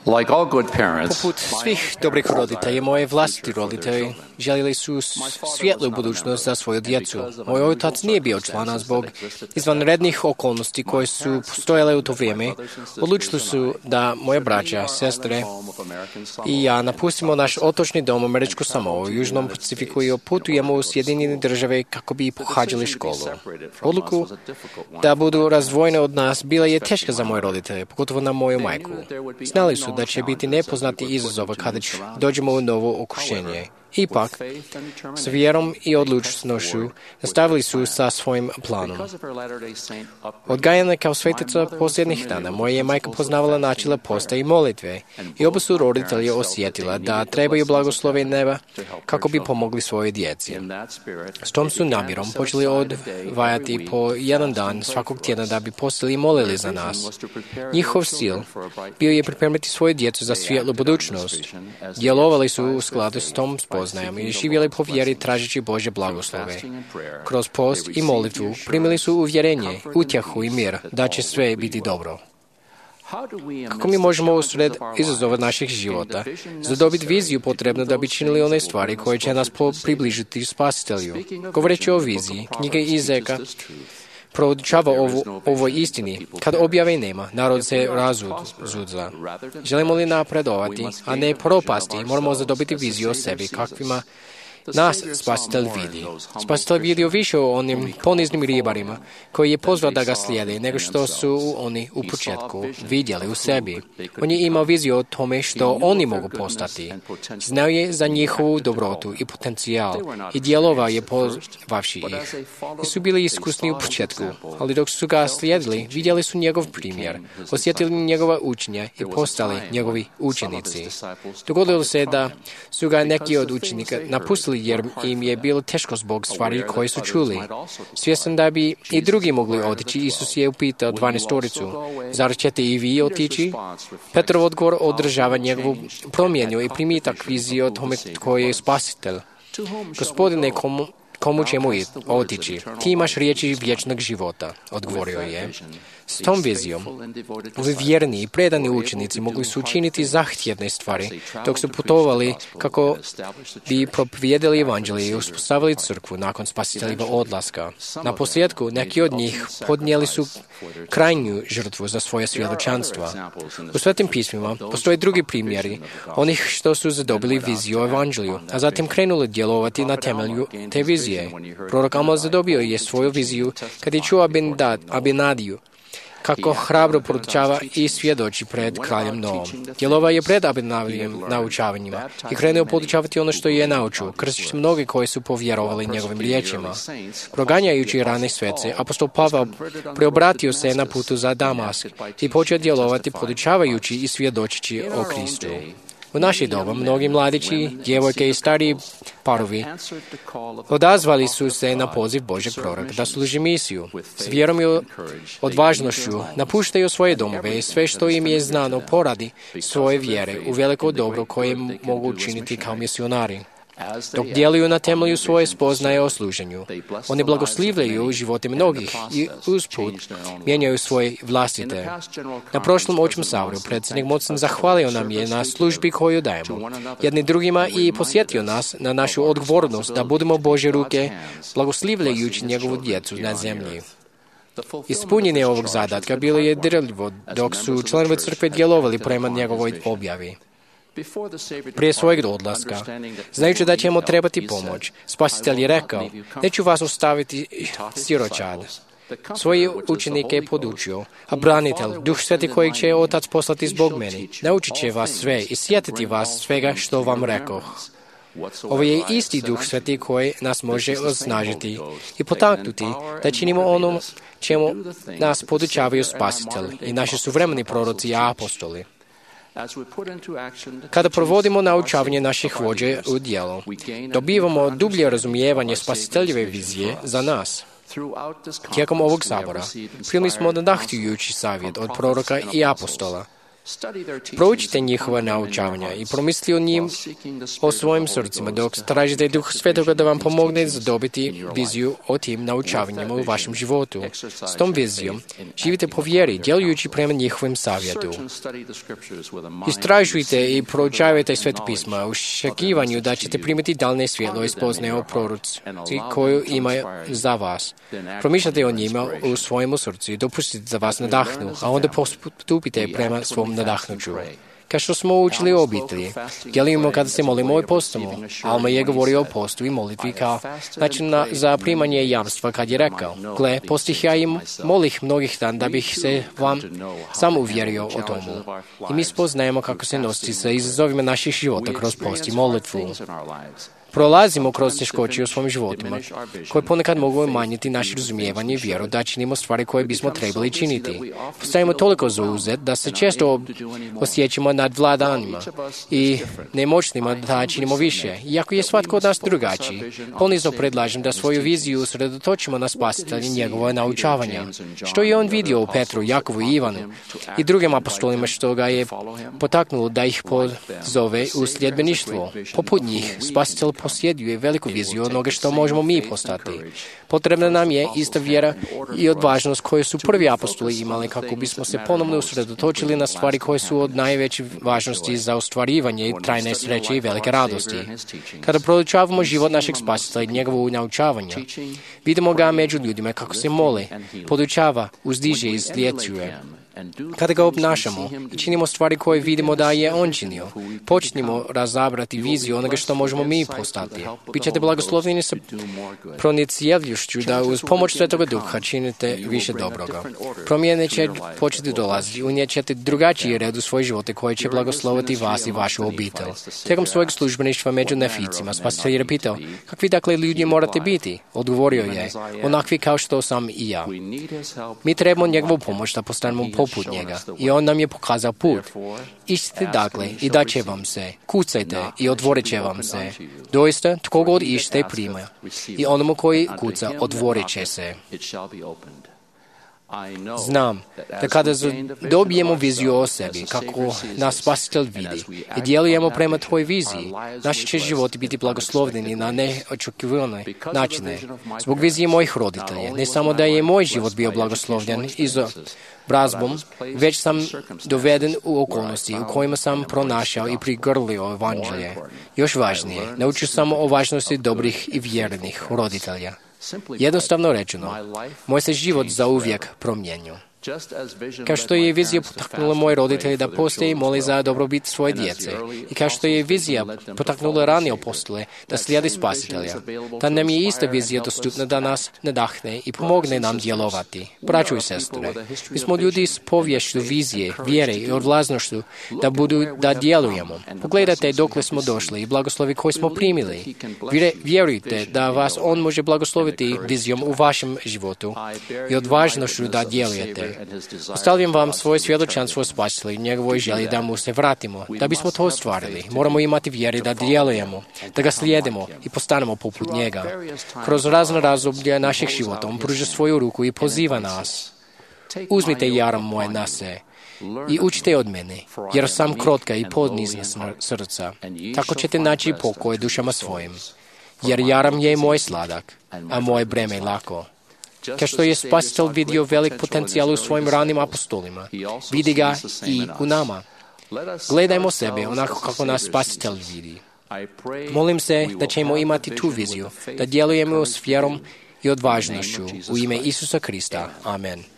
Like all good parents, Poput svih dobrih roditelja, moji vlastiti roditelji željeli su svijetlu budućnost za svoju djecu. Moj otac nije bio član, zbog izvanrednih okolnosti koje su postojale u to vrijeme. Odlučili su da moje braća, sestre i ja napustimo naš otočni dom Američku Samou u Južnom Pacifiku i putujemo u Sjedinjene Države kako bi pohađali školu. Odluku da budu razdvojene od nas bila je teška za moje roditelje, pogotovo na moju majku. Znali su da će biti nepoznati izazova kada dođemo u novo okušenje. Ipak, s vjerom i odlučnošću nastavili su sa svojim planom. Odgajana kao svetica posljednjih dana, moja je majka poznavala načela posta i molitve i oba su roditelji osjetila da trebaju blagoslove neba kako bi pomogli svojoj djeci. S tom su namjerom počeli odvajati po jedan dan svakog tjedna da bi postali i molili za nas. Njihov cilj bio je pripremiti svoju djecu za svijetlu budućnost. Djelovali su u skladu s tom spoznajom i živjeli po vjeri tražeći Božje blagoslove. Kroz post i molitvu primili su uvjerenje, utjehu i mir da će sve biti dobro. Kako mi možemo usred izazova naših života zadobiti viziju potrebno da bi činili one stvari koje će nas približiti Spasitelju? Govoreći o viziji, knjiga Izajeka proučava ovoj istini. Kad objave nema, narod se razuzda. Želimo li napredovati, a ne propasti, moramo zadobiti viziju o sebi, kakvima nas Spasitelj vidi. Spasitelj vidio više o onim poniznim ribarima koji je pozvao da ga slijede nego što su oni u početku vidjeli u sebi. On je imao viziju o tome što oni mogu postati. Znao je za njihovu dobrotu i potencijal i djelovao je pozvavši ih. Nisu bili iskusni u početku, ali dok su ga slijedili, vidjeli su njegov primjer, osjetili njegova učenja i postali njegovi učenici. Dogodilo se da su ga neki od učenika napustili jer im je bilo teško zbog stvari koje su čuli. Svjestan da bi i drugi mogli otići, Isus je upitao 12, zar ćete i vi otići? Petrov odgovor održava njegovu promjenu i primitak vizije o tome tko je Spasitelj. Gospodine, komu ćemo otići? Ti imaš riječi vječnog života, odgovorio je. S tom vizijom, ovi vjerni i predani učenici mogli su učiniti zahtjevne stvari dok su putovali kako bi propovijedali evanđelje i uspostavili crkvu nakon Spasiteljeva odlaska. Na posljedku, neki od njih podnijeli su krajnju žrtvu za svoje svjedočanstva. U Svetim pismima postoje drugi primjeri onih što su zadobili viziju o evanđelju, a zatim krenuli djelovati na temelju te vizije. Prorok Amos zadobio je svoju viziju kad je čuo Abinadiju kako hrabro poručava i svjedoči pred kraljem Noom. Djelovao je pred Abinadijevim naučavanjima i krenuo podučavati ono što je naučio, krstići mnogi koji su povjerovali njegovim riječima. Proganjajući rane svece, apostol Pavao preobratio se na putu za Damask i počeo djelovati podučavajući i svjedočići o Kristu. U naše doba mnogi mladići, djevojke i stariji parovi odazvali su se na poziv Božeg proroka da služi misiju. S vjerom i odvažnošću napuštaju svoje domove i sve što im je znano poradi svoje vjere u veliko dobro koje mogu učiniti kao misionari. Dok djeluju na temelju svoje spoznaje o služenju, oni blagoslivljaju živote mnogih i usput mijenjaju svoje vlastite. Na prošlom očnom saboru predsjednik Mocen zahvalio nam je na službi koju dajemo jedni drugima i posjetio nas na našu odgovornost da budemo Božje ruke, blagoslivljajući njegovu djecu na zemlji. Ispunjenje ovog zadatka bilo je dirljivo dok su članovi crkve djelovali prema njegovoj objavi. Prije svojeg odlaska, znajući da ćemo trebati pomoć, Spasitelj je rekao, neću vas ostaviti siročad. Svoje učenike je podučio, a branitelj, Duh Sveti kojeg će Otac poslati zbog meni, naučit će vas sve i sjetiti vas svega što vam rekoh. Ovo je isti Duh Sveti koji nas može osnažiti i potaknuti da činimo ono čemu nas podučavaju Spasitelj i naši suvremeni proroci i apostoli. Kada provodimo naučavanje naših vođa u djelo, dobivamo dublje razumijevanje Spasiteljeve vizije za nas. Tijekom ovog sabora primili smo nadahtujući savjet od proroka i apostola. Proučite njihova naučavanja i promisli o njim o svojim srcima, dok tražite Duha Svetoga da vam pomogne zadobiti viziju o tim naučavanjima u vašem životu. S tom vizijom živite po vjeri, djelujući prema njihovim savjetu. Istražujte i proučavajte Sveto pisma u očekivanju da ćete primiti daljnje svjetlo i spoznaje o proroci koju imaju za vas. Promišljate o njima u svojemu srcu i dopustite da vas nadahnu, a onda postupite prema svom nadahnuću. Kao što smo učili o obitelji, djelujemo kada se molimo i postamo. Alma je govorio o postu i molitvi kao način za primanje jamstva kad je rekao: gle, postih ja i molih mnogih dan da bih se vam sam uvjerio o tomu. I mi spoznajemo kako se nositi sa izazovima naših života kroz post i molitvu. Prolazimo kroz teškoće u svojim životima, koje ponekad mogu umanjiti naše razumijevanje i vjeru da činimo stvari koje bismo trebali činiti. Postajemo toliko zauzet da se često osjećamo nadvladanima i nemoćnima da činimo više. Iako je svatko od nas drugačiji, ponizno predlažem da svoju viziju usredotočimo na Spasitelja i njegova naučavanja. Što je on vidio u Petru, Jakovu i Ivanu i drugim apostolima, što ga je potaknulo da ih pozove u sljedbeništvo. Poput njih, Spasitelj posjeduje veliku viziju onoga što možemo mi postati. Potrebna nam je ista vjera i odvažnost koju su prvi apostoli imali kako bismo se ponovno usredotočili na stvari koje su od najveće važnosti za ostvarivanje i trajne sreće i velike radosti. Kada proučavamo život našeg Spasitelja i njegovo naučavanje, vidimo ga među ljudima kako se moli, podučava, uzdiže i izlječuje. Kada ga obnašamo i činimo stvari koje vidimo da je on činio, počnimo razabrati viziju onoga što možemo mi postati. Bićete blagoslovljeni sa pronicjeljušću da uz pomoć Svetoga Duha činite više dobroga. Promjene će početi dolaziti, unijet ćete drugačiji red u svoje živote koji će blagosloviti vas i vašu obitelj. Tijekom svojeg službeništva među neficima, Spasitelj je pitao: kakvi dakle ljudi morate biti? Odgovorio je: onakvi kao što sam i ja. Mi trebamo njegovu pomoć da postanemo poput njega i on nam je pokazao put. Ište dakle i da će vam se, kucajte i otvorit će vam se. Doista, tko god ište prima i onomu koji kuca otvorit će se. Znam da kada dobijemo viziju o sebi, kako nas Spasitelj vidi i djelujemo prema tvoj viziji, naši će životi biti blagoslovljeni na neočekivane načine. Zbog vizije mojih roditelja, ne samo da je moj život bio blagoslovljen izobrazbom, već sam doveden u okolnosti u kojima sam pronašao i prigrlio evanđelje. Još važnije, naučio sam o važnosti dobrih i vjernih roditelja. Jednostavno rečeno, moj se život zauvijek promijenio. Kao što je vizija potaknula moje roditelje da poste i moli za dobrobit svoje djece i kao što je vizija potaknula ranije apostole da slijedi Spasitelja, ta nam je ista vizija dostupna da nas nadahne i pomogne nam djelovati. Braćo i sestre, mi smo ljudi s poviješću vizije, vjere i odvažnošću da djelujemo. Pogledajte dokle smo došli i blagoslovi koji smo primili. Vjerujte da vas on može blagosloviti vizijom u vašem životu i odvažnošću da djelujete. Ostavljam vam svoje svjedočanstvo o Spasitelju i njegovoj želji da mu se vratimo. Da bismo to ostvarili, moramo imati vjeri da djelujemo, da ga slijedimo i postanemo poput njega. Kroz razna razdoblja naših života on pruža svoju ruku i poziva nas. Uzmite jaram moje na se i učite od mene, jer sam krotka i ponizna srca. Tako ćete naći pokoj dušama svojim. Jer jaram je moj sladak, a moje breme je lako. Kao što je Spasitelj vidio velik potencijal u svojim ranim apostolima, vidi ga i u nama. Gledajmo sebe onako kako nas Spasitelj vidi. Molim se da ćemo imati tu viziju, da djelujemo s vjerom i odvažnošću u ime Isusa Krista. Amen.